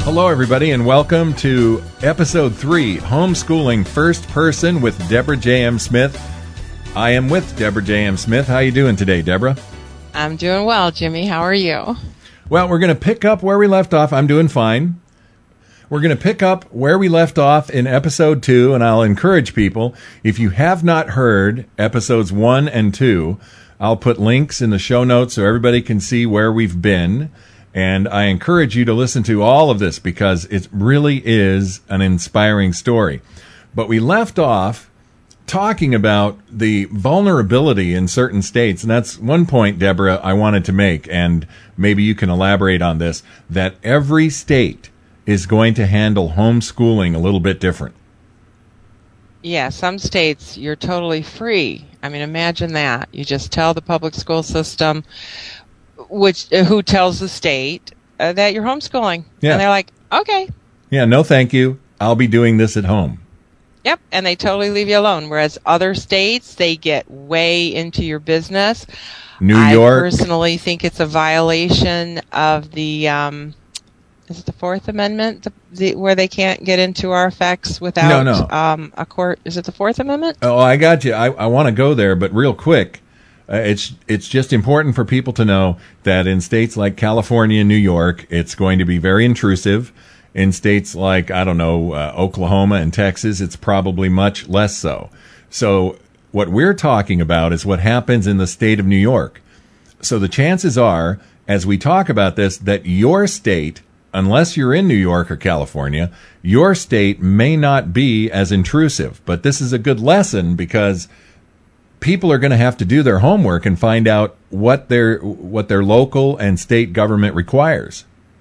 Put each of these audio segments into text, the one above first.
Hello, everybody, and welcome to Episode 3, Homeschooling First Person with Deborah J.M. Smith. I am with Deborah J.M. Smith. How are you doing today, Deborah? I'm doing well, Jimmy. How are you? Well, we're going to pick up where we left off. I'm doing fine. We're going to pick up where we left off in Episode 2, and I'll encourage people, if you have not heard Episodes 1 and 2, I'll put links in the show notes so everybody can see where we've been. And I encourage you to listen to all of this because it really is an inspiring story. But we left off talking about the vulnerability in certain states. And that's one point, Deborah, I wanted to make, and maybe you can elaborate on this, that every state is going to handle homeschooling a little bit different. Yeah, some states you're totally free. I mean, imagine that. You just tell the public school system who tells the state that you're homeschooling. Yeah. And they're like, okay. Yeah, no thank you. I'll be doing this at home. Yep, and they totally leave you alone. Whereas other states, they get way into your business. New York. I personally think it's a violation of the, is it the Fourth Amendment, where they can't get into our effects without a court? Is it the Fourth Amendment? Oh, I got you. I want to go there, but real quick. It's just important for people to know that in states like California and New York, it's going to be very intrusive. In states like, Oklahoma and Texas, it's probably much less so. So what we're talking about is what happens in the state of New York. So the chances are, as we talk about this, that your state, unless you're in New York or California, your state may not be as intrusive. But this is a good lesson because people are going to have to do their homework and find out what their local and state government requires.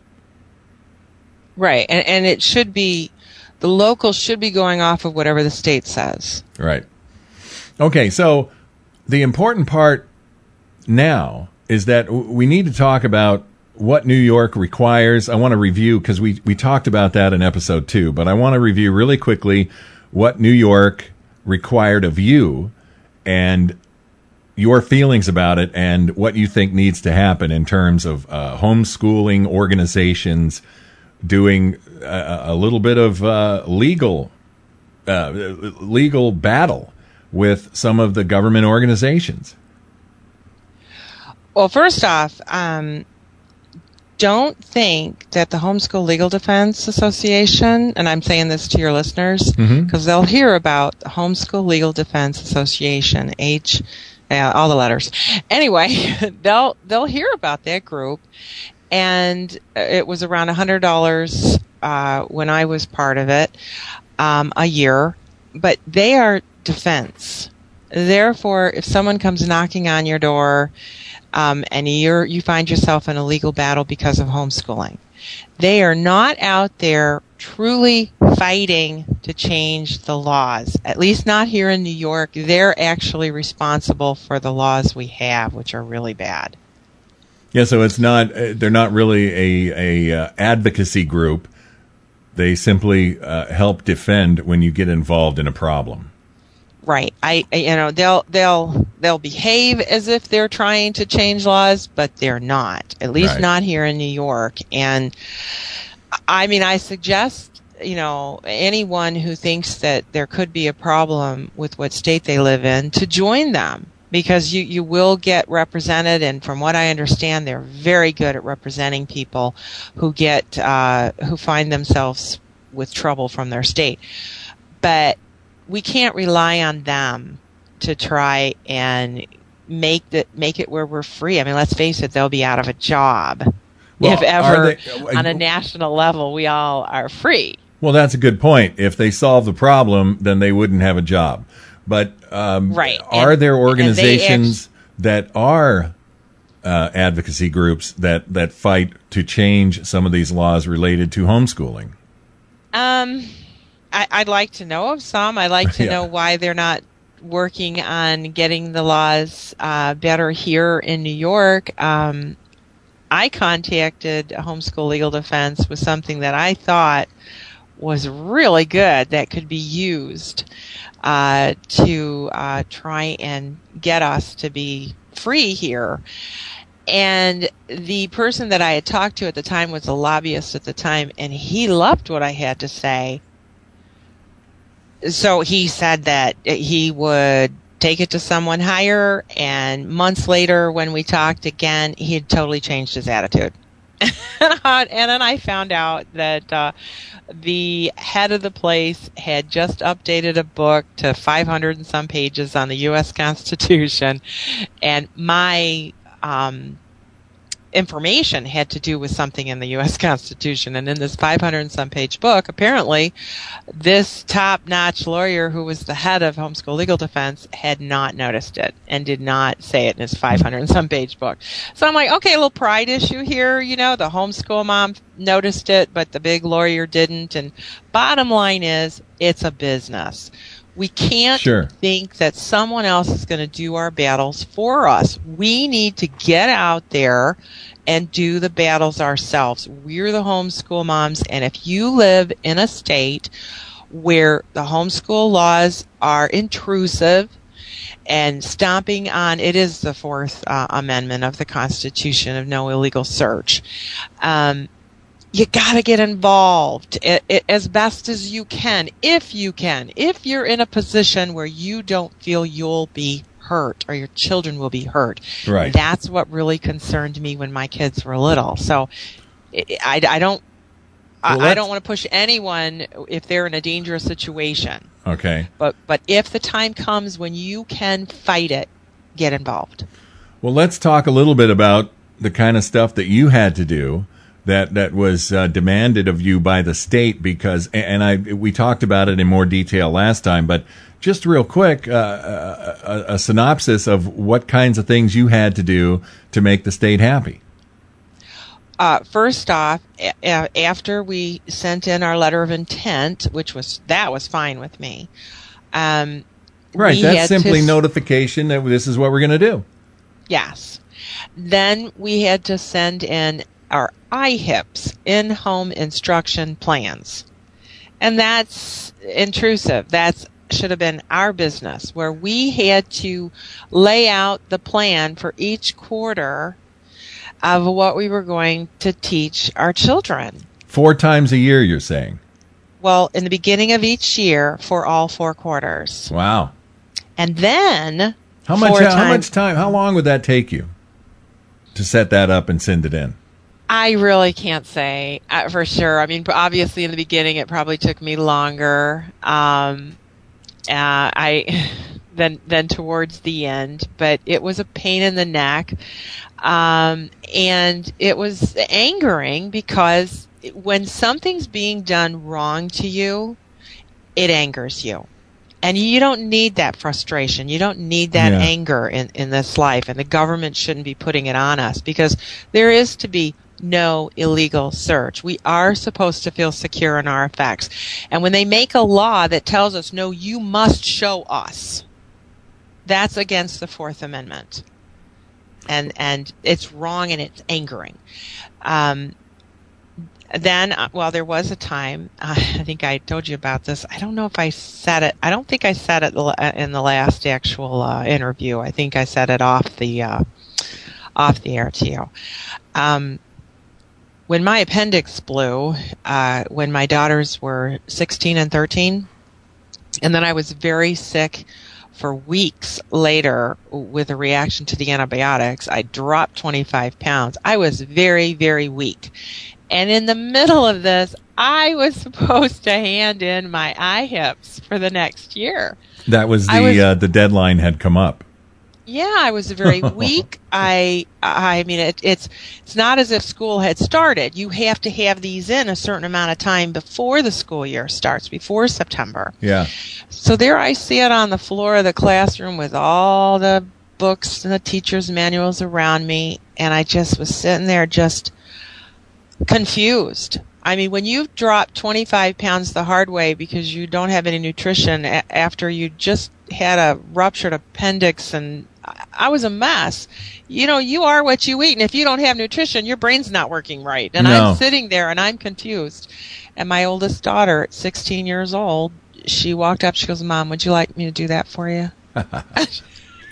Right, and it should be, the local should be going off of whatever the state says. Right. Okay, so the important part now is that we need to talk about what New York requires. I want to review, because we talked about that in Episode 2, but I want to review really quickly what New York required of you and your feelings about it and what you think needs to happen in terms of homeschooling organizations doing a little bit of legal battle with some of the government organizations. Well, first off, don't think that the Homeschool Legal Defense Association, and I'm saying this to your listeners because they'll hear about the Homeschool Legal Defense Association, all the letters. Anyway, they'll hear about that group, and it was around $100 when I was part of it a year, but they are defense. Therefore, if someone comes knocking on your door and you find yourself in a legal battle because of homeschooling, they are not out there truly fighting to change the laws, at least not here in New York. They're actually responsible for the laws we have, which are really bad. Yeah, so they're not really a advocacy group. They simply help defend when you get involved in a problem. Right. They'll behave as if they're trying to change laws, but they're not. At least not here in New York. And I mean, I suggest, anyone who thinks that there could be a problem with what state they live in to join them, because you will get represented. And from what I understand, they're very good at representing people who who find themselves with trouble from their state. But we can't rely on them to try and make it where we're free. I mean, let's face it, they'll be out of a job. Well, if ever on a national level we all are free. Well, that's a good point. If they solve the problem, then they wouldn't have a job. But are there organizations that are advocacy groups that fight to change some of these laws related to homeschooling? I'd like to know of some. I'd like to know why they're not working on getting the laws better here in New York. I contacted Homeschool Legal Defense with something that I thought was really good that could be used to try and get us to be free here. And the person that I had talked to at the time was a lobbyist at the time, and he loved what I had to say. So he said that he would take it to someone higher, and months later when we talked again, he had totally changed his attitude. And then I found out that the head of the place had just updated a book to 500 and some pages on the U.S. Constitution, and my information had to do with something in the U.S. Constitution. And in this 500 and some page book, apparently, this top-notch lawyer who was the head of Homeschool Legal Defense had not noticed it and did not say it in his 500 and some page book. So I'm like, okay, a little pride issue here. You know, the homeschool mom noticed it, but the big lawyer didn't. And bottom line is, it's a business. We can't think that someone else is going to do our battles for us. We need to get out there and do the battles ourselves. We're the homeschool moms, and if you live in a state where the homeschool laws are intrusive and stomping on, it is the Fourth Amendment of the Constitution of no illegal search, you gotta get involved as best as you can, if you can. If you're in a position where you don't feel you'll be hurt or your children will be hurt. Right. That's what really concerned me when my kids were little. So I don't want to push anyone if they're in a dangerous situation. Okay. But if the time comes when you can fight it, get involved. Well, let's talk a little bit about the kind of stuff that you had to do that was demanded of you by the state, because, and we talked about it in more detail last time, but just real quick, a synopsis of what kinds of things you had to do to make the state happy. First off, after we sent in our letter of intent, that was fine with me. Right, that's simply notification that this is what we're going to do. Yes. Then we had to send in our IHIPs, in-home instruction plans. And that's intrusive. That should have been our business, where we had to lay out the plan for each quarter of what we were going to teach our children. 4 times a year, you're saying? Well, in the beginning of each year for all 4 quarters. Wow. And then how much time, how long would that take you to set that up and send it in? I really can't say for sure. I mean, obviously in the beginning it probably took me longer than towards the end, but it was a pain in the neck, and it was angering because when something's being done wrong to you, it angers you. And you don't need that frustration. You don't need that anger in this life, and the government shouldn't be putting it on us, because there is to be no illegal search. We are supposed to feel secure in our effects. And when they make a law that tells us, no, you must show us, that's against the Fourth Amendment. And it's wrong and it's angering. Then, there was a time, I think I told you about this. I don't know if I said it. I don't think I said it in the last actual interview. I think I said it off the air to you. When my appendix blew, when my daughters were 16 and 13, and then I was very sick for weeks later with a reaction to the antibiotics, I dropped 25 pounds. I was very, very weak. And in the middle of this, I was supposed to hand in my IHIPs for the next year. That was the deadline had come up. Yeah, I was very weak. I mean, it's not as if school had started. You have to have these in a certain amount of time before the school year starts, before September. Yeah. So there I sit on the floor of the classroom with all the books and the teacher's manuals around me, and I just was sitting there just confused. I mean, when you've dropped 25 pounds the hard way because you don't have any nutrition after you just had a ruptured appendix, and I was a mess. You know, you are what you eat, and if you don't have nutrition, your brain's not working right. And I'm sitting there, and I'm confused. And my oldest daughter, at 16 years old, she walked up, she goes, "Mom, would you like me to do that for you?" And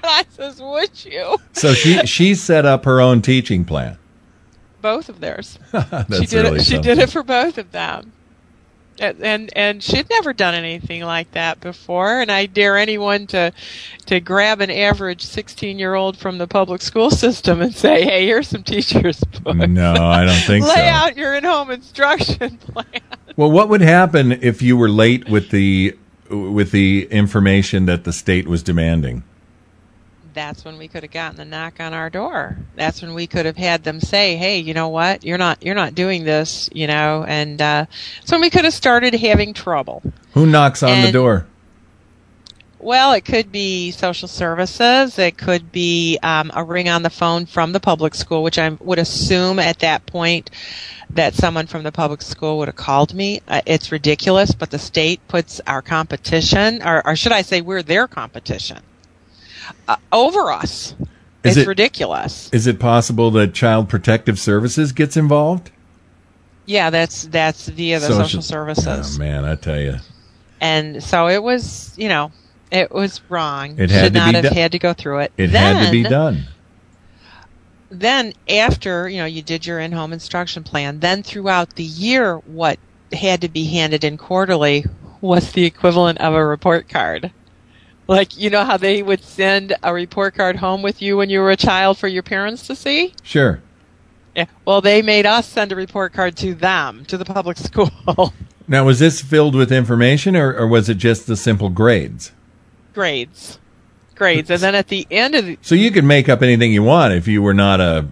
I says, would you? So she set up her own teaching plan. Both of theirs. That's She did really it. She something. did it for both of them. And she'd never done anything like that before, and I dare anyone to grab an average 16-year-old from the public school system and say, hey, here's some teacher's books. No, I don't think so. Lay out your in-home instruction plan. Well, what would happen if you were late with the information that the state was demanding? That's when we could have gotten the knock on our door. That's when we could have had them say, hey, you know what? You're not doing this, and so we could have started having trouble. Who knocks on the door? Well, it could be social services. It could be a ring on the phone from the public school, which I would assume at that point that someone from the public school would have called me. It's ridiculous, but the state puts our competition, or should I say we're their competition, over us. It's ridiculous. Is it possible that Child Protective Services gets involved? Yeah, that's via the social services. Oh, man, I tell you. And so it was, it was wrong. It had Should to not be have done. had to go through it. It had to be done. Then after, you did your in-home instruction plan, then throughout the year, what had to be handed in quarterly was the equivalent of a report card. Like, how they would send a report card home with you when you were a child for your parents to see? Sure. Yeah. Well, they made us send a report card to them, to the public school. Now, was this filled with information, or was it just the simple grades? Grades. And then at the end of the... So you could make up anything you want if you were not a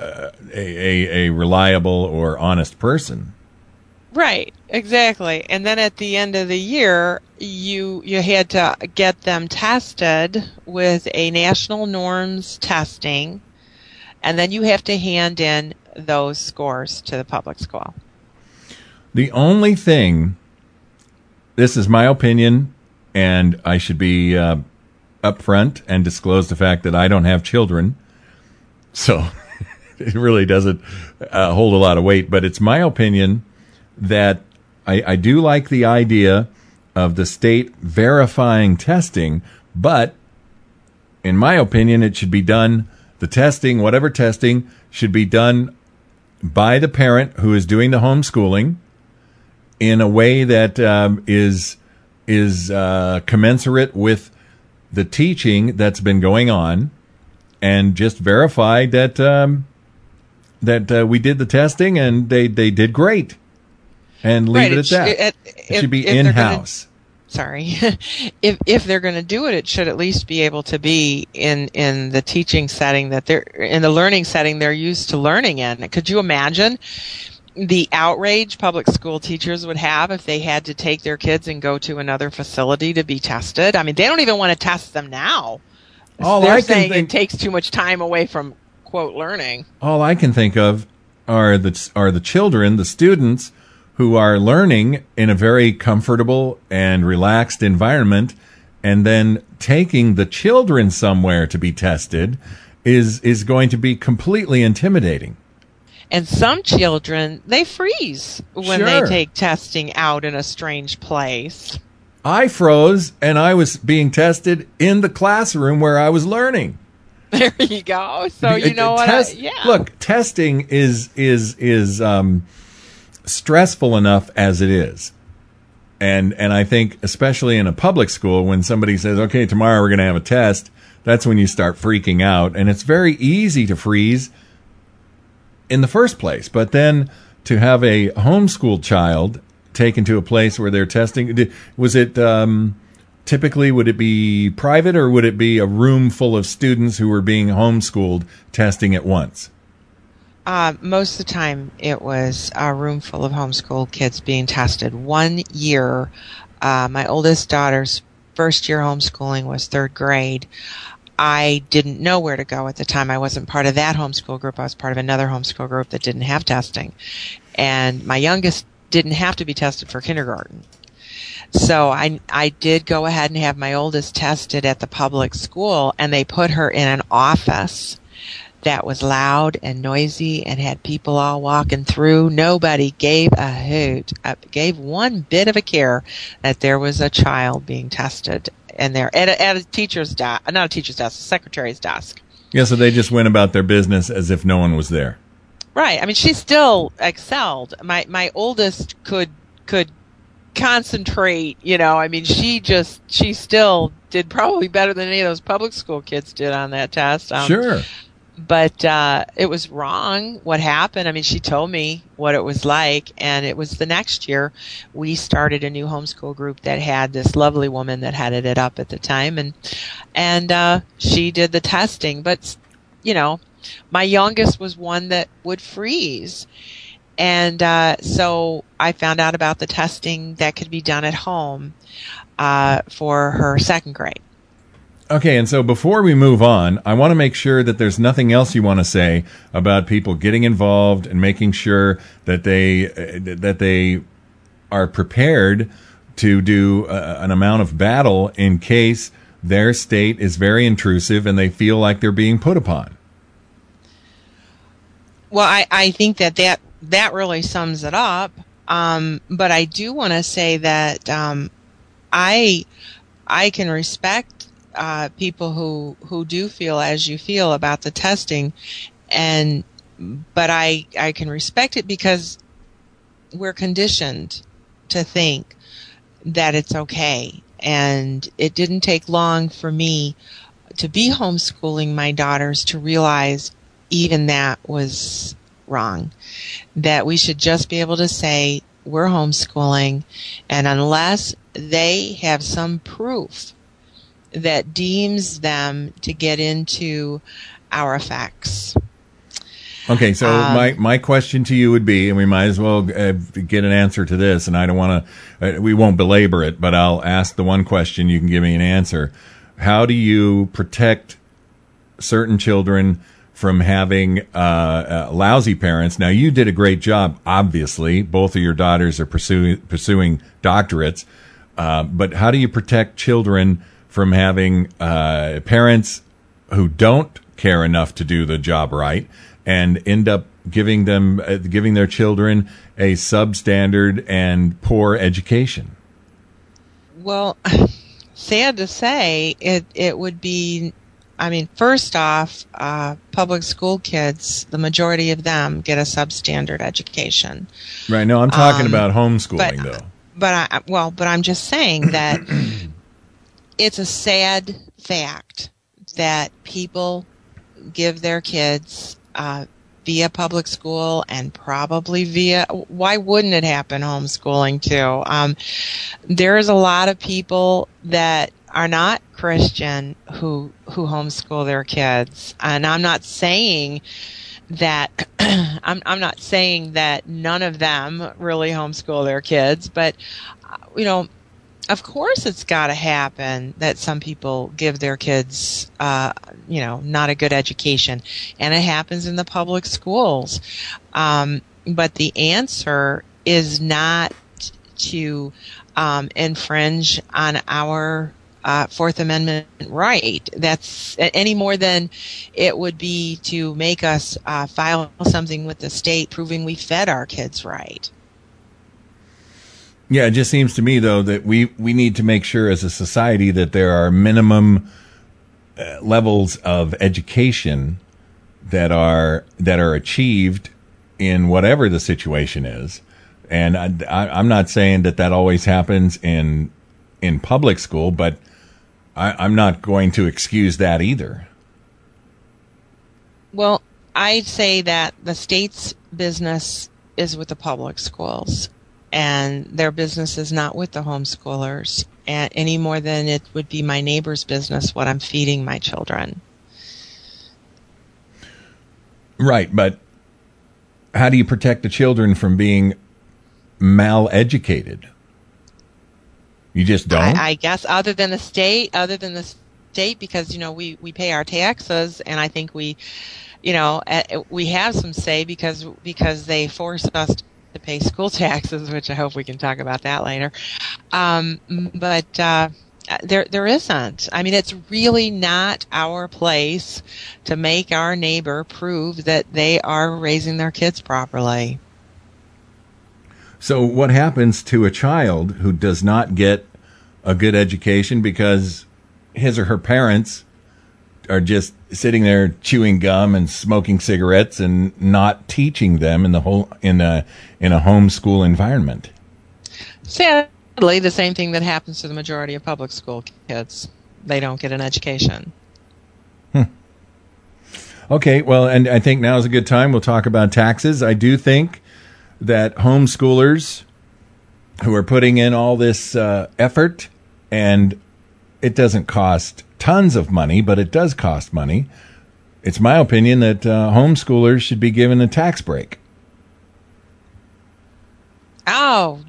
reliable or honest person. Right, exactly. And then at the end of the year, you had to get them tested with a national norms testing, and then you have to hand in those scores to the public school. The only thing, this is my opinion, and I should be upfront and disclose the fact that I don't have children, so it really doesn't hold a lot of weight, but it's my opinion that I do like the idea of the state verifying testing, but in my opinion, it should be done, the testing, whatever testing, should be done by the parent who is doing the homeschooling in a way that is commensurate with the teaching that's been going on, and just verify that we did the testing and they did great. And leave it at that. It should be in-house. If they're going to do it, it should at least be able to be in the teaching setting that they're in, the learning setting they're used to learning in. Could you imagine the outrage public school teachers would have if they had to take their kids and go to another facility to be tested? I mean, they don't even want to test them now. They're saying it takes too much time away from, quote, learning. All I can think of are the children, the students, who are learning in a very comfortable and relaxed environment, and then taking the children somewhere to be tested is going to be completely intimidating. And some children, they freeze when they take testing out in a strange place. I froze, and I was being tested in the classroom where I was learning. There you go. So you know what? Look, testing is stressful enough as it is. And I think, especially in a public school, when somebody says, okay, tomorrow we're going to have a test, that's when you start freaking out. And it's very easy to freeze in the first place. But then to have a homeschooled child taken to a place where they're testing, was it typically, would it be private, or would it be a room full of students who were being homeschooled testing at once? Most of the time, it was a room full of homeschooled kids being tested. 1 year, my oldest daughter's first year homeschooling was third grade. I didn't know where to go at the time. I wasn't part of that homeschool group. I was part of another homeschool group that didn't have testing. And my youngest didn't have to be tested for kindergarten. So I did go ahead and have my oldest tested at the public school, and they put her in an office that was loud and noisy and had people all walking through. Nobody gave a hoot, gave one bit of a care that there was a child being tested in there at a teacher's desk, not a teacher's desk, a secretary's desk. Yeah, so they just went about their business as if no one was there. Right. I mean, she still excelled. My oldest could concentrate, I mean, she still did probably better than any of those public school kids did on that test. Sure. But it was wrong what happened. I mean, she told me what it was like, and it was the next year we started a new homeschool group that had this lovely woman that headed it up at the time, and she did the testing. But, my youngest was one that would freeze. And so I found out about the testing that could be done at home for her second grade. Okay, and so before we move on, I want to make sure that there's nothing else you want to say about people getting involved and making sure that they are prepared to do an amount of battle in case their state is very intrusive and they feel like they're being put upon. Well, I think that really sums it up. But I do want to say that I can respect people who do feel as you feel about the testing, but I can respect it because we're conditioned to think that it's okay. And it didn't take long for me to be homeschooling my daughters to realize even that was wrong, that we should just be able to say we're homeschooling, and unless they have some proof that deems them to get into our effects. Okay, so my question to you would be, and we might as well get an answer to this, and I don't want to, we won't belabor it, but I'll ask the one question, you can give me an answer. How do you protect certain children from having lousy parents? Now, you did a great job, obviously. Both of your daughters are pursuing doctorates. But how do you protect children from having parents who don't care enough to do the job right and end up giving their children a substandard and poor education? Well, sad to say, it would be, I mean, first off, public school kids, the majority of them get a substandard education. Right. No, I'm talking about homeschooling, though. But I'm just saying that it's a sad fact that people give their kids via public school and probably via, why wouldn't it happen homeschooling too? There's a lot of people that are not Christian who homeschool their kids, and I'm not saying that I'm not saying that none of them really homeschool their kids, but of course it's got to happen that some people give their kids not a good education, and it happens in the public schools. But the answer is not to infringe on our Fourth Amendment right. That's any more than it would be to make us file something with the state proving we fed our kids right. Yeah, it just seems to me, though, that we need to make sure as a society that there are minimum levels of education that are achieved in whatever the situation is. And I'm not saying that always happens in public school, but I'm not going to excuse that either. Well, I'd say that the state's business is with the public schools, and their business is not with the homeschoolers, any more than it would be my neighbor's business what I'm feeding my children. Right, but how do you protect the children from being mal-educated? You just don't? I guess other than the state, because, we pay our taxes, and I think we have some say because they force us to pay school taxes, which I hope we can talk about that later. But There isn't. I mean, it's really not our place to make our neighbor prove that they are raising their kids properly. So what happens to a child who does not get a good education because his or her parents are just sitting there chewing gum and smoking cigarettes and not teaching them in a homeschool environment? Sadly, the same thing that happens to the majority of public school kids. They don't get an education. Okay, well, and I think now is a good time. We'll talk about taxes. I do think that homeschoolers who are putting in all this effort, and it doesn't cost tons of money, but it does cost money. It's my opinion that homeschoolers should be given a tax break. Oh,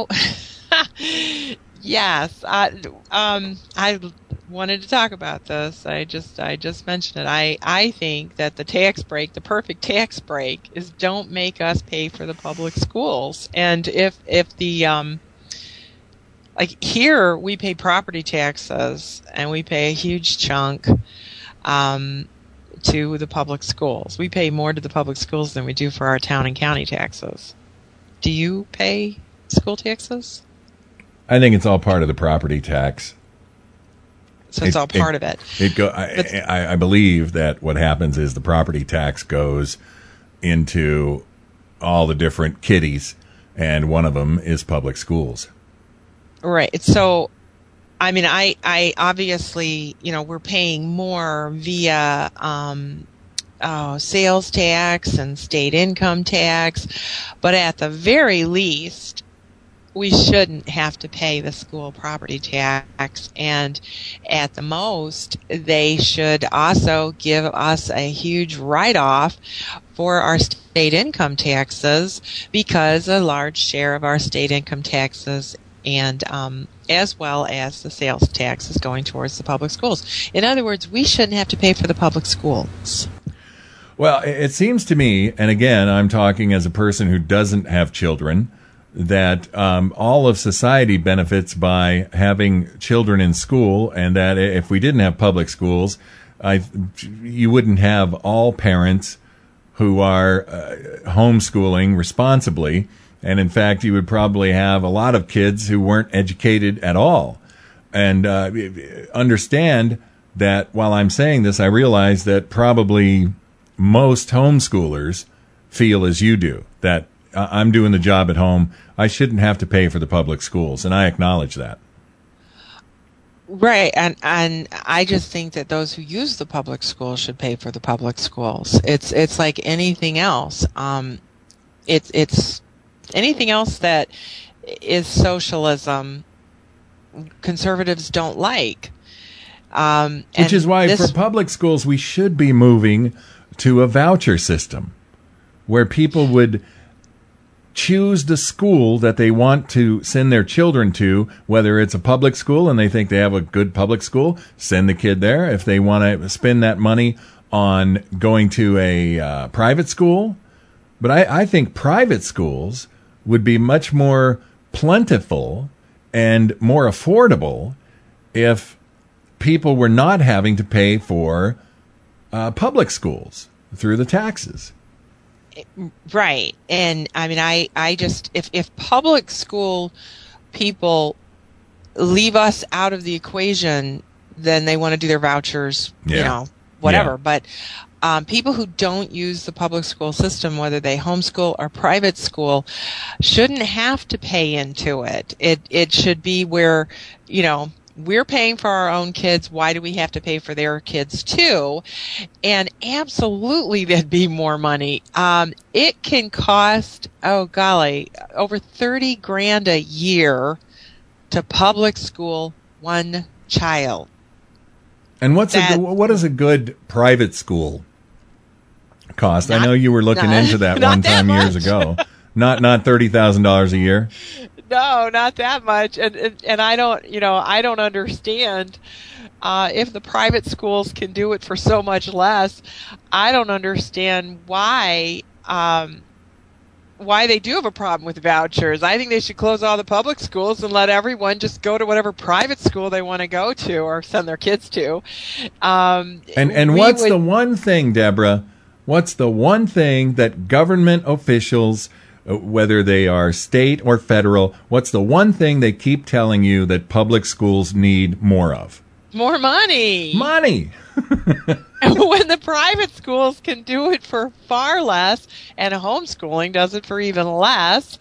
yes. I wanted to talk about this. I just mentioned it. I think that the perfect tax break is don't make us pay for the public schools. And if the like here we pay property taxes and we pay a huge chunk to the public schools. We pay more to the public schools than we do for our town and county taxes. Do you pay school taxes? I think it's all part of the property tax. So it's all part of it. I believe that what happens is the property tax goes into all the different kitties, and one of them is public schools. Right. So, I mean, I obviously, we're paying more via sales tax and state income tax, but at the very least, we shouldn't have to pay the school property tax, and at the most, they should also give us a huge write-off for our state income taxes, because a large share of our state income taxes and as well as the sales tax is going towards the public schools. In other words, we shouldn't have to pay for the public schools. Well, it seems to me, and again, I'm talking as a person who doesn't have children, that all of society benefits by having children in school, and that if we didn't have public schools, you wouldn't have all parents who are homeschooling responsibly. And in fact, you would probably have a lot of kids who weren't educated at all. And understand that while I'm saying this, I realize that probably most homeschoolers feel as you do, that I'm doing the job at home. I shouldn't have to pay for the public schools, and I acknowledge that. Right, and I just think that those who use the public schools should pay for the public schools. It's like anything else. It's anything else that is socialism, conservatives don't like. Which is why for public schools we should be moving to a voucher system where people would choose the school that they want to send their children to, whether it's a public school and they think they have a good public school, send the kid there. If they want to spend that money on going to a private school. But I think private schools would be much more plentiful and more affordable if people were not having to pay for public schools through the taxes. Right. And I mean, I just, if public school people leave us out of the equation, then they want to do their vouchers, whatever. Yeah. But people who don't use the public school system, whether they homeschool or private school, shouldn't have to pay into it. It should be where, we're paying for our own kids. Why do we have to pay for their kids too? And absolutely that'd be more money. It can cost, over $30,000 a year to public school one child. And what is a good private school cost? I know you were looking into that one time years ago. Not $30,000 a year. No, not that much. And I don't understand if the private schools can do it for so much less. I don't understand why why they do have a problem with vouchers. I think they should close all the public schools and let everyone just go to whatever private school they want to go to or send their kids to. And what's the one thing, Deborah? What's the one thing that government officials, whether they are state or federal, what's the one thing they keep telling you that public schools need more of? More money. Money. When the private schools can do it for far less, and homeschooling does it for even less.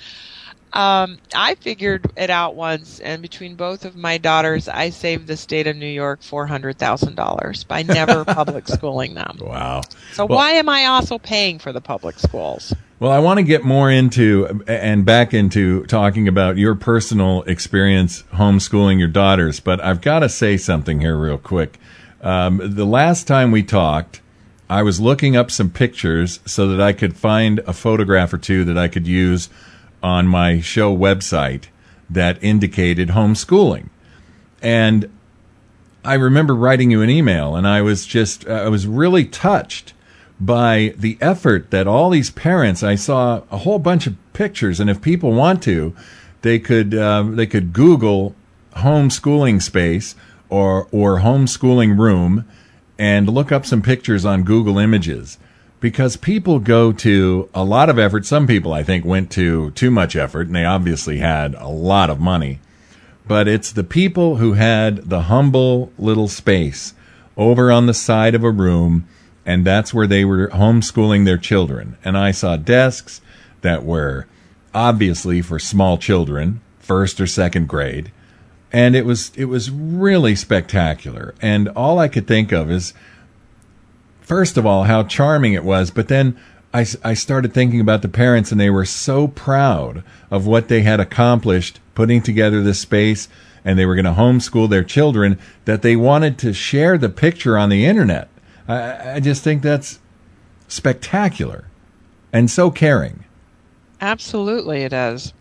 I figured it out once, and between both of my daughters, I saved the state of New York $400,000 by never public schooling them. Wow. So why am I also paying for the public schools? Well, I want to get more into and back into talking about your personal experience homeschooling your daughters, but I've got to say something here real quick. The last time we talked, I was looking up some pictures so that I could find a photograph or two that I could use on my show website that indicated homeschooling. And I remember writing you an email, and I was really touched by the effort that all these parents, I saw a whole bunch of pictures, and if people want to, they could Google homeschooling space or homeschooling room and look up some pictures on Google Images, because people go to a lot of effort. Some people, I think, went to too much effort, and they obviously had a lot of money. But it's the people who had the humble little space over on the side of a room, and that's where they were homeschooling their children. And I saw desks that were obviously for small children, first or second grade. And it was really spectacular. And all I could think of is, first of all, how charming it was. But then I started thinking about the parents, and they were so proud of what they had accomplished putting together this space, and they were going to homeschool their children, that they wanted to share the picture on the internet. I just think that's spectacular and so caring. Absolutely, it is.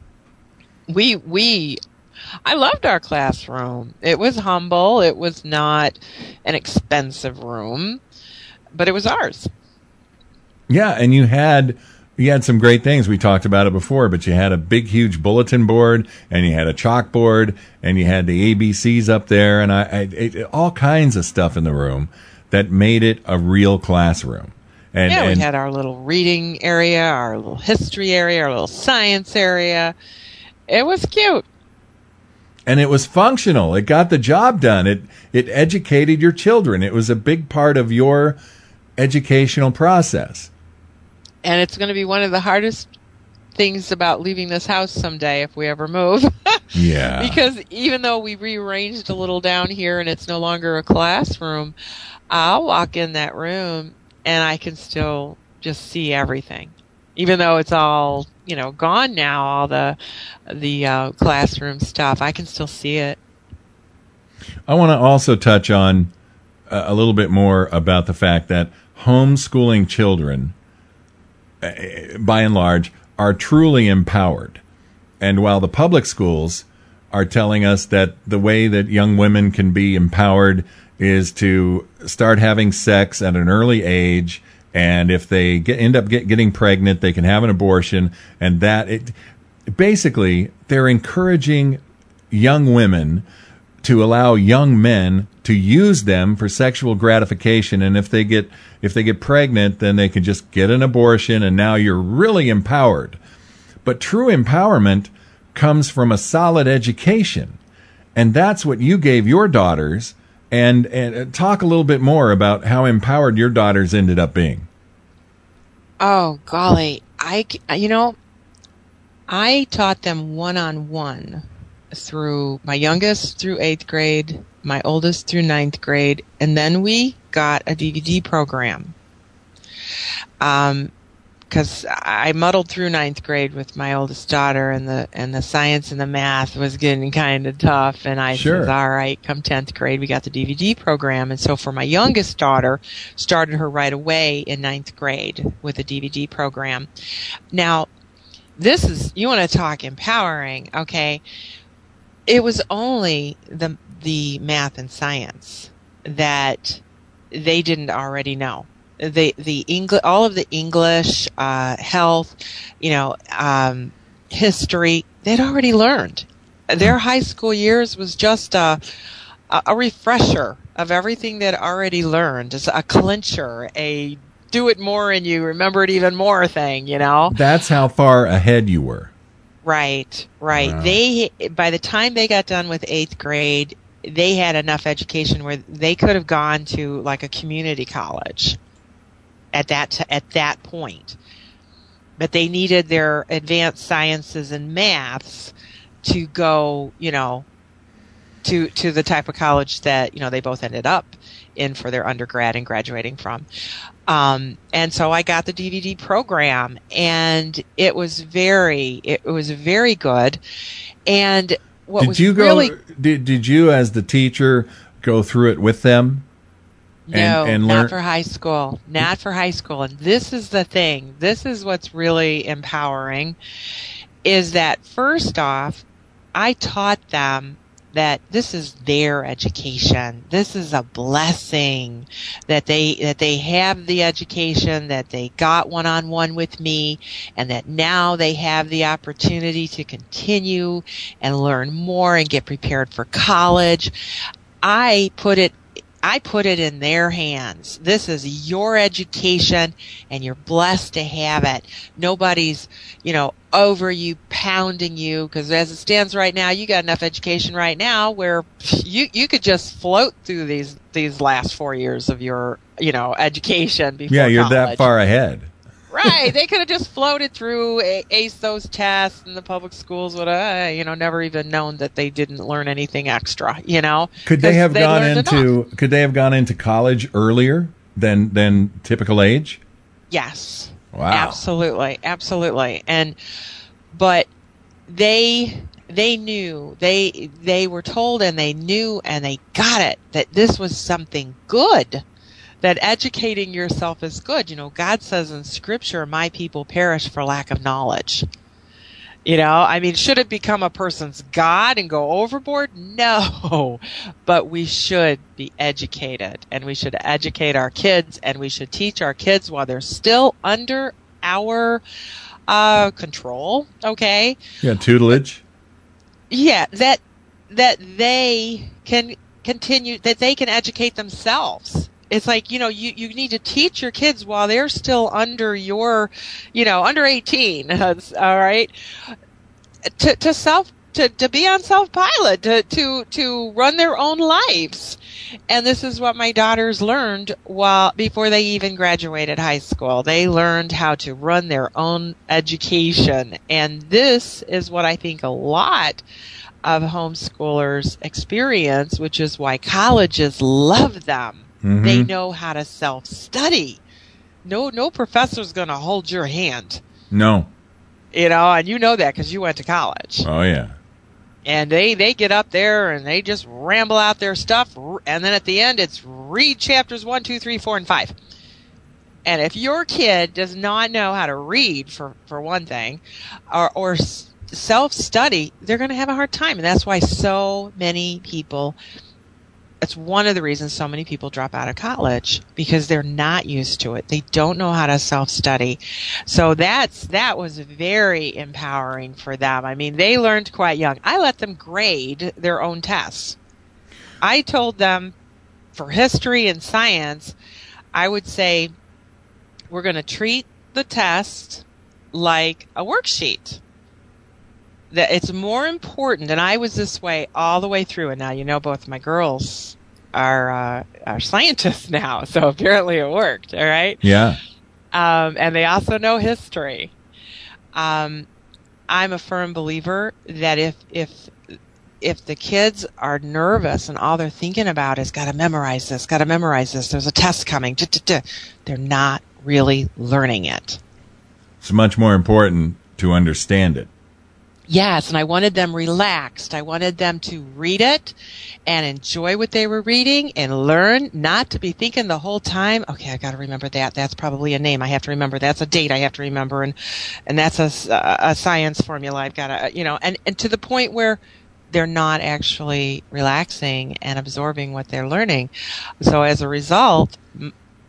I loved our classroom. It was humble. It was not an expensive room, but it was ours. Yeah, and you had some great things. We talked about it before, but you had a big, huge bulletin board, and you had a chalkboard, and you had the ABCs up there, and all kinds of stuff in the room that made it a real classroom. And we had our little reading area, our little history area, our little science area. It was cute. And it was functional. It got the job done. It educated your children. It was a big part of your educational process. And it's going to be one of the hardest things about leaving this house someday if we ever move. Yeah. Because even though we rearranged a little down here and it's no longer a classroom, I'll walk in that room and I can still just see everything. Even though it's all, gone now, all the classroom stuff, I can still see it. I want to also touch on a little bit more about the fact that homeschooling children, by and large, are truly empowered. And while the public schools are telling us that the way that young women can be empowered is to start having sex at an early age, and if they end up getting pregnant, they can have an abortion, and basically they're encouraging young women to allow young men to use them for sexual gratification, and if they get pregnant, then they can just get an abortion, and now you're really empowered. But true empowerment comes from a solid education, and that's what you gave your daughters. And talk a little bit more about how empowered your daughters ended up being. Oh, golly. I taught them one-on-one through my youngest through 8th grade, my oldest through 9th grade, and then we got a DVD program. Because I muddled through 9th grade with my oldest daughter, and the science and the math was getting kind of tough. And I said, all right, come 10th grade, we got the DVD program. And so for my youngest daughter, started her right away in 9th grade with a DVD program. Now, you want to talk empowering, okay? It was only the math and science that they didn't already know. the English, all of the English, health, history, they'd already learned. Their high school years was just a refresher of everything they'd already learned. It's a clincher, a do it more and you remember it even more thing, That's how far ahead you were. Right. Wow. By the time they got done with 8th grade, they had enough education where they could have gone to like a community college at that point. But they needed their advanced sciences and maths to go, to the type of college that, they both ended up in for their undergrad and graduating from. And so I got the DVD program, and it was very good. And what did you as the teacher go through it with them? No, and not learn? for high school. Not for high school. And this is the thing. This is what's really empowering, is that first off, I taught them that this is their education. This is a blessing that they have the education, that they got one-on-one with me, and that now they have the opportunity to continue and learn more and get prepared for college. I put it in their hands. This is your education, and you're blessed to have it. Nobody's, over you, pounding you, because as it stands right now, you got enough education right now where you could just float through these last 4 years of your, education before Yeah, you're college. that far ahead. Right. They could have just floated through, aced those tests, and the public schools would have, never even known that they didn't learn anything extra, Could they have gone enough. into college earlier than typical age? Yes. Wow. Absolutely. But they knew, they were told, and they knew, and they got it, that this was something good. That educating yourself is good. God says in Scripture, my people perish for lack of knowledge. Should it become a person's God and go overboard? No. But we should be educated, and we should educate our kids, and we should teach our kids while they're still under our control, okay? Yeah, tutelage. Yeah, that they can continue, that they can educate themselves. It's like, you need to teach your kids while they're still under your, under 18, all right, to be on self-pilot, to run their own lives. And this is what my daughters learned before they even graduated high school. They learned how to run their own education. And this is what I think a lot of homeschoolers experience, which is why colleges love them. Mm-hmm. They know how to self-study. No professor's going to hold your hand. No. And you know that because you went to college. Oh, yeah. And they get up there and they just ramble out their stuff. And then at the end, it's read chapters 1, 2, 3, 4, and 5. And if your kid does not know how to read, for one thing, or self-study, they're going to have a hard time. And that's why so many people... It's one of the reasons so many people drop out of college, because they're not used to it. They don't know how to self-study. So that was very empowering for them. They learned quite young. I let them grade their own tests. I told them for history and science, I would say, we're going to treat the test like a worksheet. That it's more important, and I was this way all the way through, and now both my girls are scientists now, so apparently it worked, all right? Yeah. And they also know history. I'm a firm believer that if the kids are nervous and all they're thinking about is gotta memorize this, there's a test coming, they're not really learning it. It's much more important to understand it. Yes, and I wanted them relaxed. I wanted them to read it and enjoy what they were reading and learn, not to be thinking the whole time, okay, I got to remember that. That's probably a name I have to remember. That's a date I have to remember, and that's a science formula I've got to, and to the point where they're not actually relaxing and absorbing what they're learning. So as a result,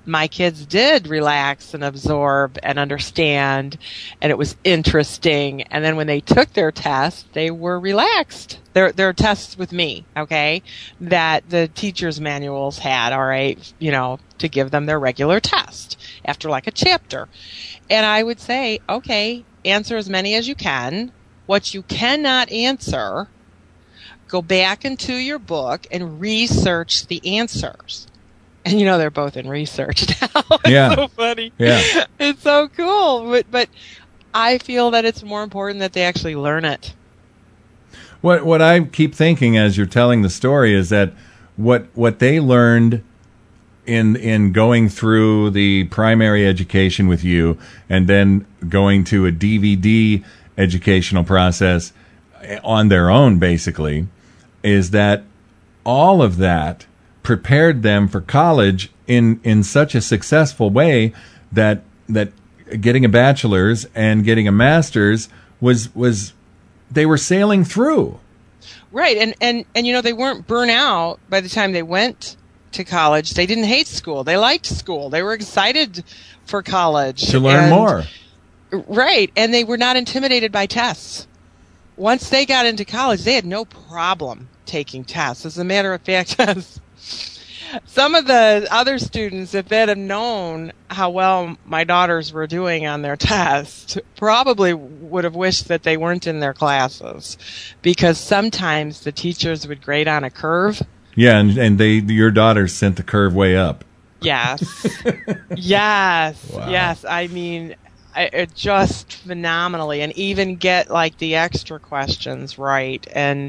my kids did relax and absorb and understand, and it was interesting. And then when they took their test, they were relaxed. Their tests with me, okay, that the teacher's manuals had, all right, to give them their regular test after like a chapter. And I would say, okay, answer as many as you can. What you cannot answer, go back into your book and research the answers. And they're both in research now. It's so funny. Yeah. It's so cool. But I feel that it's more important that they actually learn it. What I keep thinking as you're telling the story is that what they learned in going through the primary education with you and then going to a DVD educational process on their own, basically, is that all of that prepared them for college in such a successful way that getting a bachelor's and getting a master's was they were sailing through. Right, and they weren't burnt out by the time they went to college. They didn't hate school. They liked school. They were excited for college. To learn more. Right, and they were not intimidated by tests. Once they got into college, they had no problem taking tests. As a matter of fact, some of the other students, if they'd have known how well my daughters were doing on their test, probably would have wished that they weren't in their classes, because sometimes the teachers would grade on a curve. Yeah, and your daughters sent the curve way up. Yes. Yes. Wow. Yes. I mean, it just phenomenally, and even get like the extra questions right,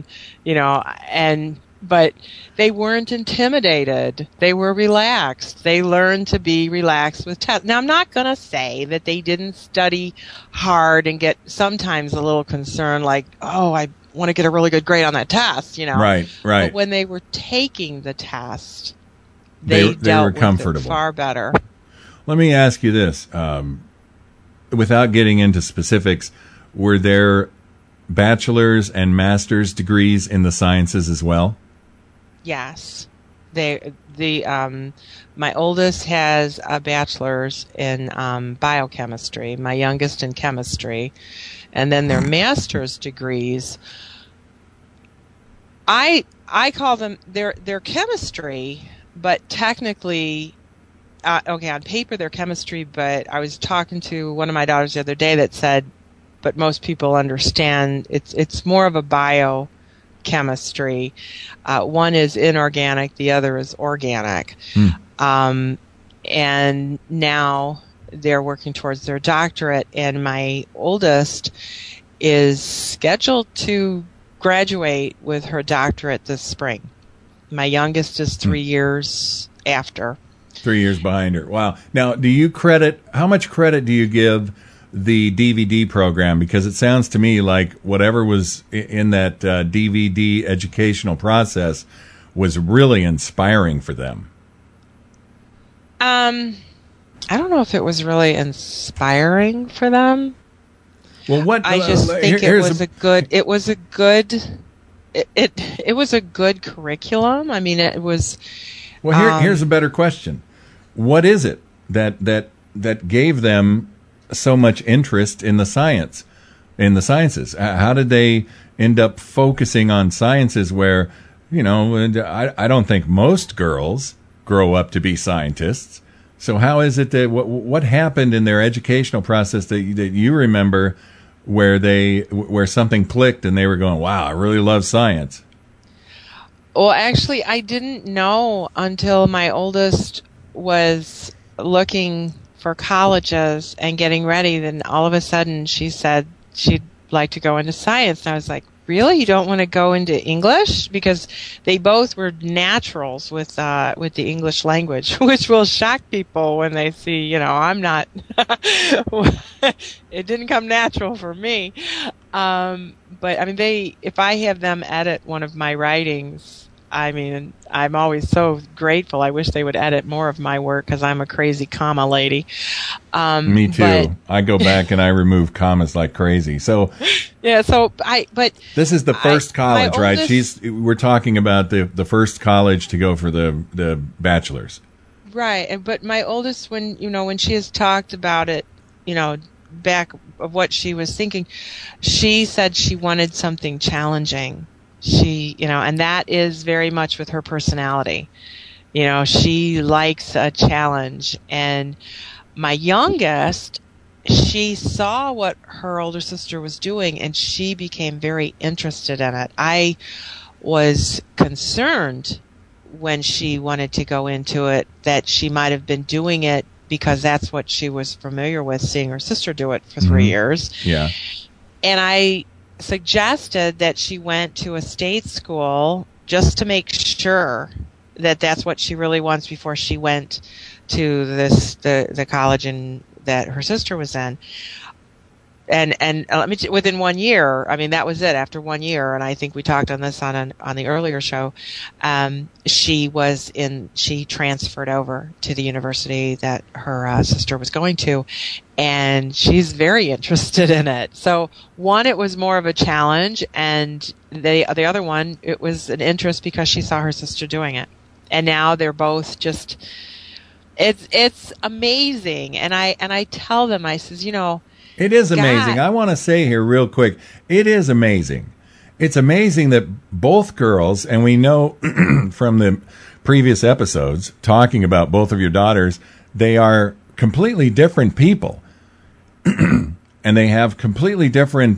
but they weren't intimidated. They were relaxed. They learned to be relaxed with tests. Now, I'm not going to say that they didn't study hard and get sometimes a little concerned, like, oh, I want to get a really good grade on that test, Right. But when they were taking the test, they dealt were comfortable. with it far better. Let me ask you this. Without getting into specifics, were there bachelor's and master's degrees in the sciences as well? Yes. My oldest has a bachelor's in biochemistry, my youngest in chemistry, and then their master's degrees. I call them their chemistry, but technically, on paper they're chemistry, but I was talking to one of my daughters the other day that said, but most people understand it's more of a biochemistry. One is inorganic, the other is organic. And now they're working towards their doctorate, and my oldest is scheduled to graduate with her doctorate this spring. My youngest is 3 years after. 3 years behind her. Wow. Now, how much credit do you give the DVD program? Because it sounds to me like whatever was in that DVD educational process was really inspiring for them. I don't know if it was really inspiring for them. Well, I just think it was a good curriculum. I mean, it was. Well, here's a better question. What is it that gave them so much interest in the sciences? How did they end up focusing on sciences where, I don't think most girls grow up to be scientists. So how is it that what happened in their educational process that you remember where something clicked and they were going, wow, I really love science? Well, actually, I didn't know until my oldest was looking for colleges and getting ready. Then all of a sudden she said she'd like to go into science. And I was like, really? You don't want to go into English? Because they both were naturals with the English language, which will shock people when they see, I'm not, it didn't come natural for me. But I mean, if I have them edit one of my writings, I mean, I'm always so grateful. I wish they would edit more of my work because I'm a crazy comma lady. Me too. I go back and I remove commas like crazy. So yeah. But this is the first college, right? We're talking about the first college to go for the bachelor's. Right. But my oldest, when she has talked about it, back of what she was thinking, she said she wanted something challenging. And that is very much with her personality. She likes a challenge. And my youngest, she saw what her older sister was doing and she became very interested in it. I was concerned when she wanted to go into it that she might have been doing it because that's what she was familiar with, seeing her sister do it for 3 years. Yeah. And I suggested that she went to a state school just to make sure that that's what she really wants before she went to the college that her sister was in. And let me within 1 year, I mean, that was it. After 1 year, and I think we talked on this on the earlier show, she transferred over to the university that her sister was going to, and she's very interested in it. So one, it was more of a challenge, and the other one, it was an interest because she saw her sister doing it, and now they're both just, it's amazing. And I tell them, I says, it is amazing. I want to say here real quick, it is amazing. It's amazing that both girls, and we know from the previous episodes talking about both of your daughters, they are completely different people. And they have completely different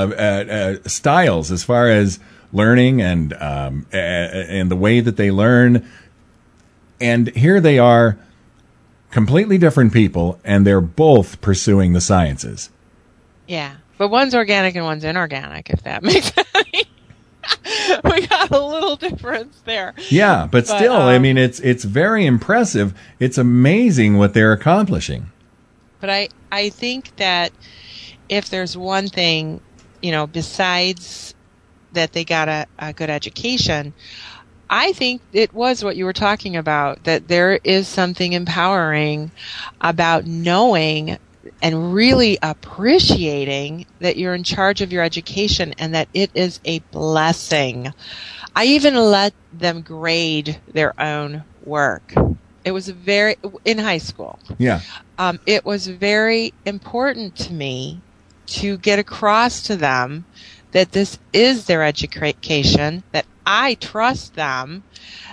styles as far as learning and the way that they learn. And here they are, completely different people, and they're both pursuing the sciences. Yeah, but one's organic and one's inorganic, if that makes sense. We got a little difference there. Yeah, but still, I mean, it's very impressive. It's amazing what they're accomplishing. But I think that if there's one thing, besides that they got a good education, I think it was what you were talking about, that there is something empowering about knowing and really appreciating that you're in charge of your education and that it is a blessing. I even let them grade their own work. It was in high school. Yeah. It was very important to me to get across to them that this is their education, that I trust them.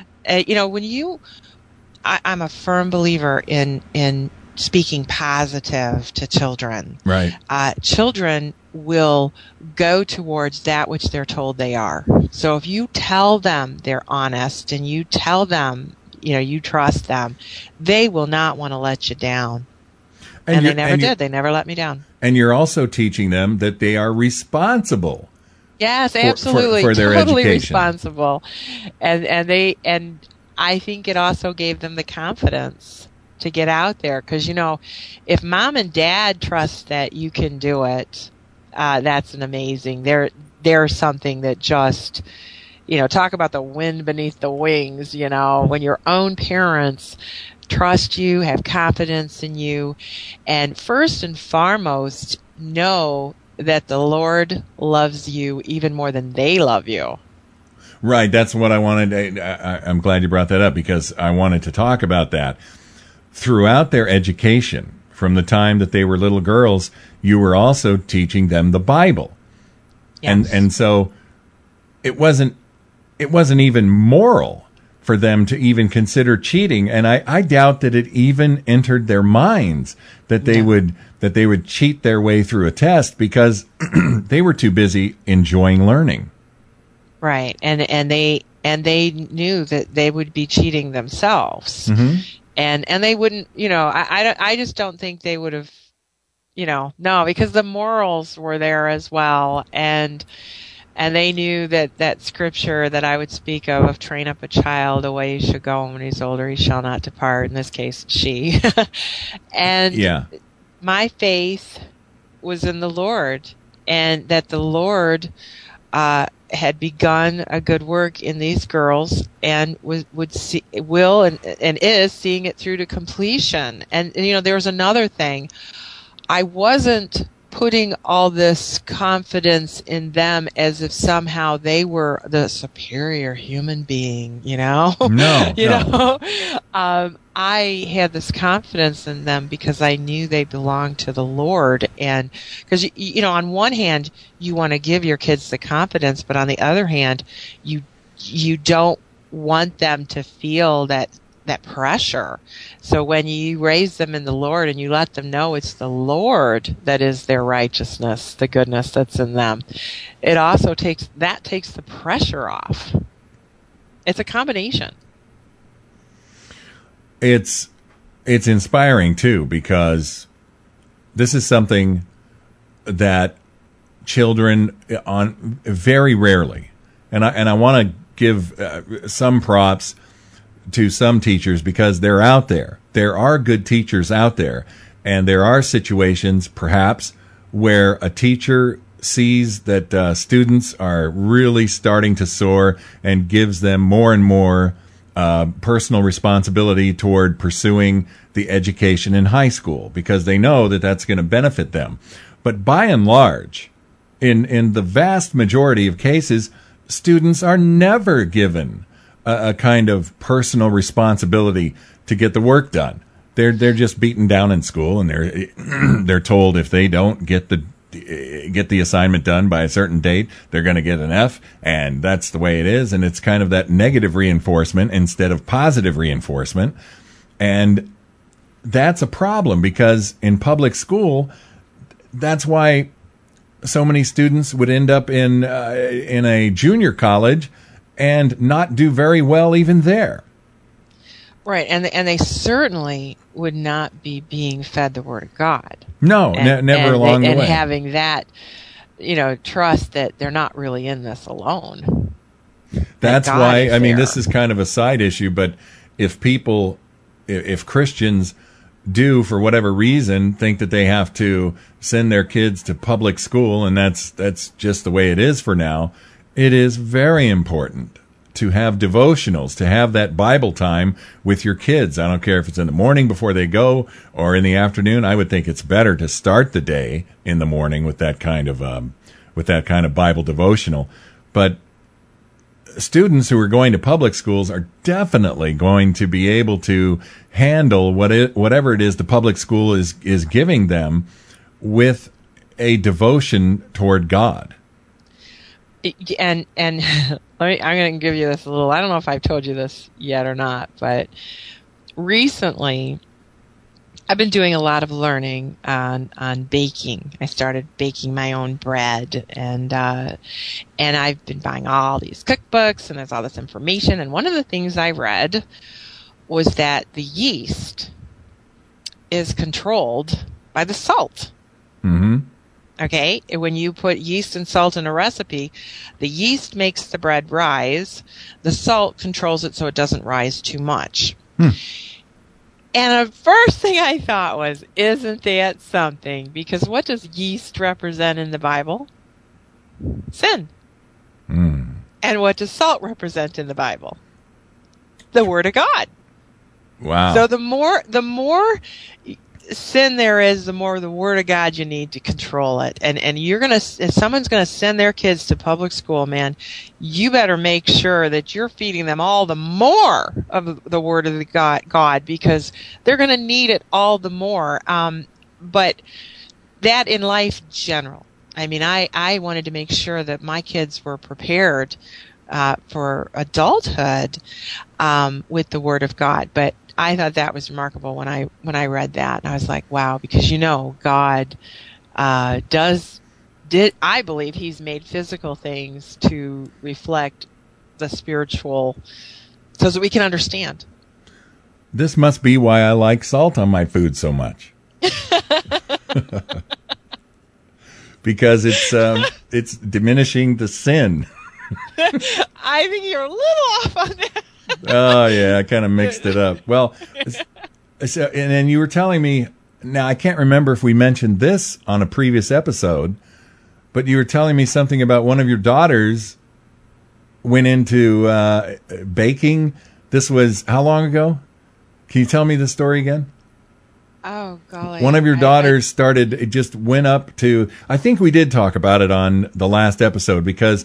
I'm a firm believer in speaking positive to children. Right. Children will go towards that which they're told they are. So if you tell them they're honest and you tell them, you trust them, they will not want to let you down. And they never did. They never let me down. And you're also teaching them that they are responsible. Yes, absolutely. For their totally education. Responsible. And I think it also gave them the confidence to get out there. Because, if mom and dad trust that you can do it, that's an amazing. They're something that just, talk about the wind beneath the wings, when your own parents trust you, have confidence in you, and first and foremost, know that the Lord loves you even more than they love you. Right. That's what I wanted. I'm glad you brought that up because I wanted to talk about that. Throughout their education, from the time that they were little girls, you were also teaching them the Bible. Yes. And so it wasn't even moral for them to even consider cheating. And I doubt that it even entered their minds that they would cheat their way through a test because they were too busy enjoying learning. Right. And they knew that they would be cheating themselves. Mm-hmm. And they wouldn't, I just don't think they would have, no, because the morals were there as well. And they knew that scripture that I would speak of train up a child the way he should go, and when he's older he shall not depart. In this case, she. And yeah. My faith was in the Lord, and that the Lord had begun a good work in these girls, and will is seeing it through to completion. And there was another thing. I wasn't putting all this confidence in them as if somehow they were the superior human being, No. I had this confidence in them because I knew they belonged to the Lord. And because, on one hand, you want to give your kids the confidence, but on the other hand, you don't want them to feel that pressure. So when you raise them in the Lord and you let them know it's the Lord that is their righteousness, the goodness that's in them, it also takes the pressure off. It's a combination. It's inspiring too, because this is something that children on very rarely, and I want to give some props to some teachers because they're out there. There are good teachers out there, and there are situations perhaps where a teacher sees that students are really starting to soar and gives them more and more personal responsibility toward pursuing the education in high school because they know that that's going to benefit them. But by and large, in the vast majority of cases, students are never given a kind of personal responsibility to get the work done. They're just beaten down in school, and they're told if they don't get the assignment done by a certain date, they're going to get an F, and that's the way it is. And it's kind of that negative reinforcement instead of positive reinforcement. And that's a problem because in public school, that's why so many students would end up in a junior college and not do very well even there. Right, and they certainly would not be being fed the Word of God. No, never along the way. And having that, trust that they're not really in this alone. That's why, I mean, this is kind of a side issue, but if Christians do, for whatever reason, think that they have to send their kids to public school, and that's just the way it is for now, it is very important to have devotionals, to have that Bible time with your kids. I don't care if it's in the morning before they go or in the afternoon. I would think it's better to start the day in the morning with that kind of Bible devotional. But students who are going to public schools are definitely going to be able to handle whatever it is the public school is giving them with a devotion toward God. And I'm going to give you this a little, I don't know if I've told you this yet or not, but recently I've been doing a lot of learning on baking. I started baking my own bread, and I've been buying all these cookbooks, and there's all this information. And one of the things I read was that the yeast is controlled by the salt. Mm-hmm. Okay, when you put yeast and salt in a recipe, the yeast makes the bread rise. The salt controls it so it doesn't rise too much. And the first thing I thought was, isn't that something? Because what does yeast represent in the Bible? Sin. And what does salt represent in the Bible? The Word of God. Wow. So the more sin there is, the more the Word of God you need to control it. And if someone's gonna send their kids to public school, man, you better make sure that you're feeding them all the more of the Word of God, because they're gonna need it all the more. But that in life general. I mean, I wanted to make sure that my kids were prepared for adulthood with the Word of God. But I thought that was remarkable when I read that, and I was like, wow, because God I believe He's made physical things to reflect the spiritual, so that we can understand. This must be why I like salt on my food so much. Because it's diminishing the sin. I think you're a little off on that. Oh, yeah, I kind of mixed it up. Well, so, and then you were telling me, now I can't remember if we mentioned this on a previous episode, but you were telling me something about one of your daughters went into baking. This was how long ago? Can you tell me the story again? Oh, golly. One of your daughters it just went up to, I think we did talk about it on the last episode, because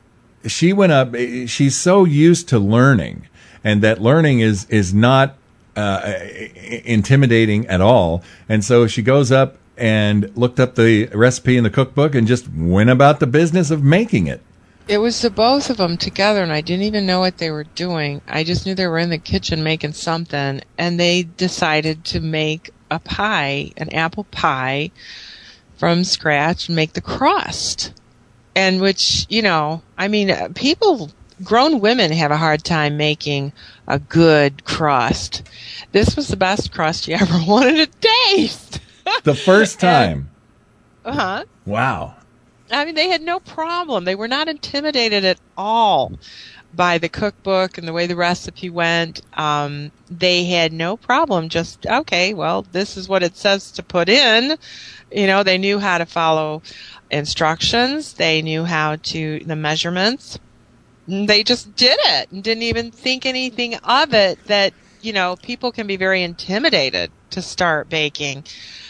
she went up, she's so used to learning, and that learning is not intimidating at all. And so she goes up and looked up the recipe in the cookbook and just went about the business of making it. It was the both of them together, and I didn't even know what they were doing. I just knew they were in the kitchen making something, and they decided to make a pie, an apple pie, from scratch and make the crust. And which, you know, I mean, grown women have a hard time making a good crust. This was the best crust you ever wanted to taste. The first time. Uh-huh. Wow. I mean, they had no problem. They were not intimidated at all by the cookbook and the way the recipe went. They had no problem. Just, okay, well, this is what it says to put in. You know, they knew how to follow instructions. They knew the measurements. They just did it and didn't even think anything of it, that, you know, people can be very intimidated to start baking.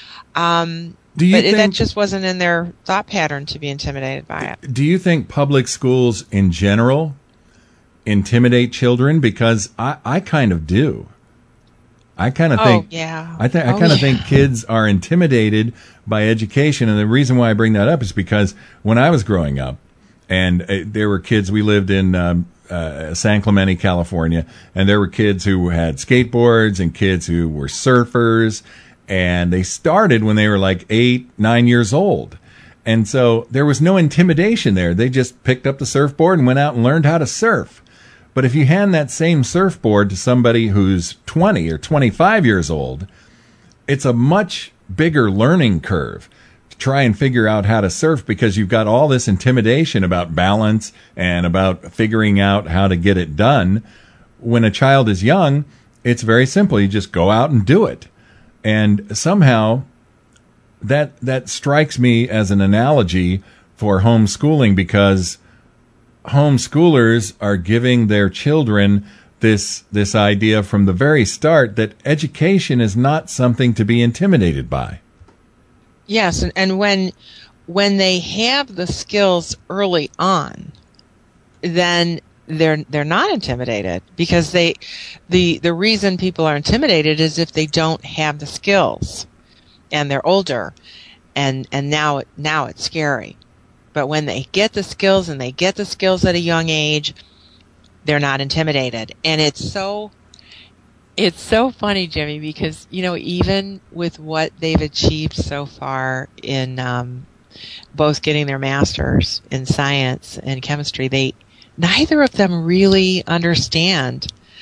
That just wasn't in their thought pattern to be intimidated by it. Do you think public schools in general intimidate children? Because I kind of do. I kind of think, I kind of think kids are intimidated by education. And the reason why I bring that up is because when I was growing up, and there were kids, we lived in San Clemente, California, and there were kids who had skateboards and kids who were surfers, and they started when they were like 8, 9 years old. And so there was no intimidation there. They just picked up the surfboard and went out and learned how to surf. But if you hand that same surfboard to somebody who's 20 or 25 years old, it's a much bigger learning curve to try and figure out how to surf, because you've got all this intimidation about balance and about figuring out how to get it done. When a child is young, it's very simple. You just go out and do it. And somehow that strikes me as an analogy for homeschooling, because homeschoolers are giving their children this idea from the very start that education is not something to be intimidated by. Yes, and when they have the skills early on, then they're not intimidated, because the reason people are intimidated is if they don't have the skills and they're older, and now it's scary. But when they get the skills, and they get the skills at a young age, they're not intimidated. And it's so funny, Jimmy, because, you know, even with what they've achieved so far in both getting their masters in science and chemistry, neither of them really understand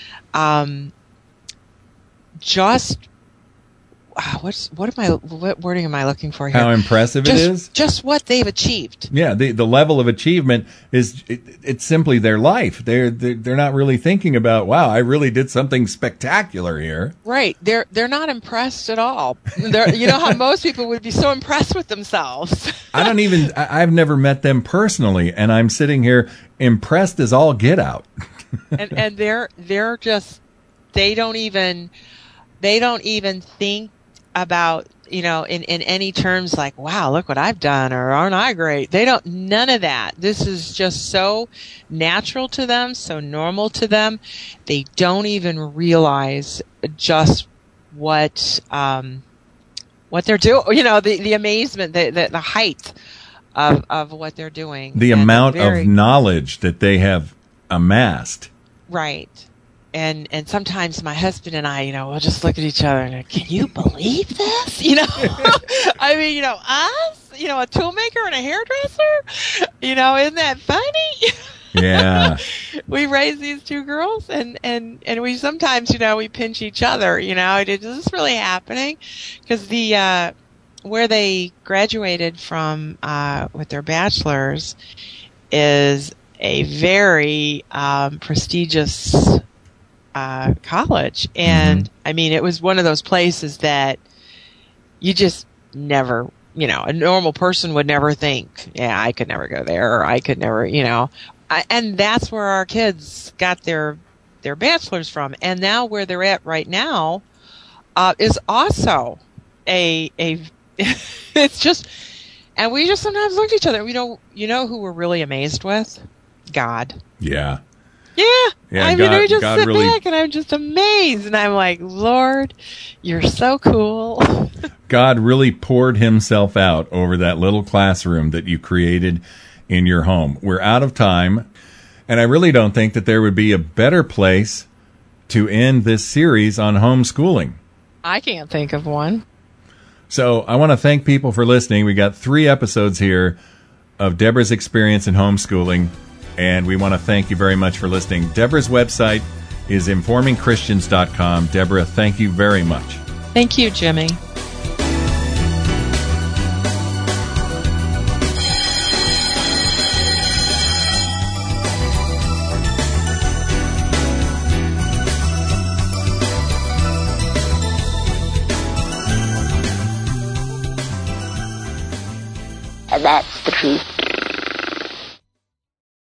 what wording am I looking for here? How impressive it is? Just what they've achieved. Yeah, the level of achievement is it's simply their life. They're not really thinking about, wow, I really did something spectacular here. Right. They're not impressed at all. You know how most people would be so impressed with themselves. I've never met them personally, and I'm sitting here impressed as all get out. and they're just, they don't even think about, you know, in any terms like, wow, look what I've done, or aren't I great? None of that. This is just so natural to them, so normal to them. They don't even realize just what they're doing, you know, the amazement, the height of what they're doing. The amount of knowledge that they have amassed. Right. And sometimes my husband and I, you know, we'll just look at each other and, can you believe this? You know, I mean, you know, us, you know, a toolmaker and a hairdresser, you know, isn't that funny? Yeah. We raised these two girls, and we sometimes, you know, we pinch each other, you know, is this really happening? Because where they graduated from with their bachelor's is a very prestigious college. And I mean, it was one of those places that you just never, you know, a normal person would never think, yeah, I could never go there, or I could never, you know, and that's where our kids got their bachelor's from. And now where they're at right now is also it's just, and we just sometimes look at each other. You know who we're really amazed with? God. Yeah. Yeah, I mean, I just sit back and I'm just amazed, and I'm like, Lord, you're so cool. God really poured himself out over that little classroom that you created in your home. We're out of time, and I really don't think that there would be a better place to end this series on homeschooling. I can't think of one. So I want to thank people for listening. We got 3 episodes here of Deborah's experience in homeschooling, and we want to thank you very much for listening. Deborah's website is informingchristians.com. Deborah, thank you very much. Thank you, Jimmy. And that's the truth.